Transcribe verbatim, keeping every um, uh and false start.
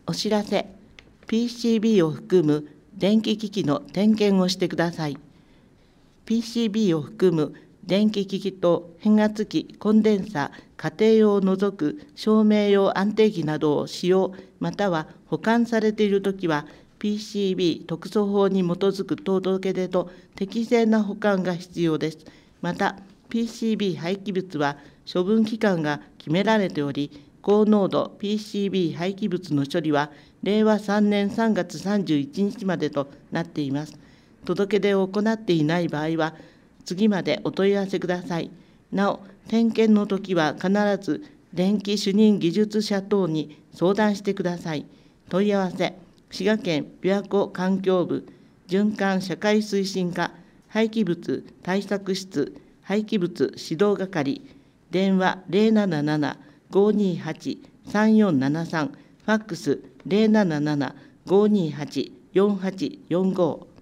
お知らせ、ピーシービー を含む電気機器の点検をしてください。ピーシービー を含む電気機器と変圧器、コンデンサー、家庭用を除く照明用安定器などを使用または保管されているときは、ピーシービー 特措法に基づく届け出と適正な保管が必要です。また、ピーシービー 廃棄物は処分期間が決められており、高濃度 ピーシービー 廃棄物の処理はれいわさんねんさんがつさんじゅういちにちまでとなっています。届け出を行っていない場合は、次までお問い合わせください。なお、点検のときは必ず電気主任技術者等に相談してください。問い合わせ、滋賀県琵琶湖環境部循環社会推進課廃棄物対策室廃棄物指導係、電話 ゼロなななな ごーにーはち さんよんななさん、ファックス ゼロなななな ごーにーはち よんはちよんご。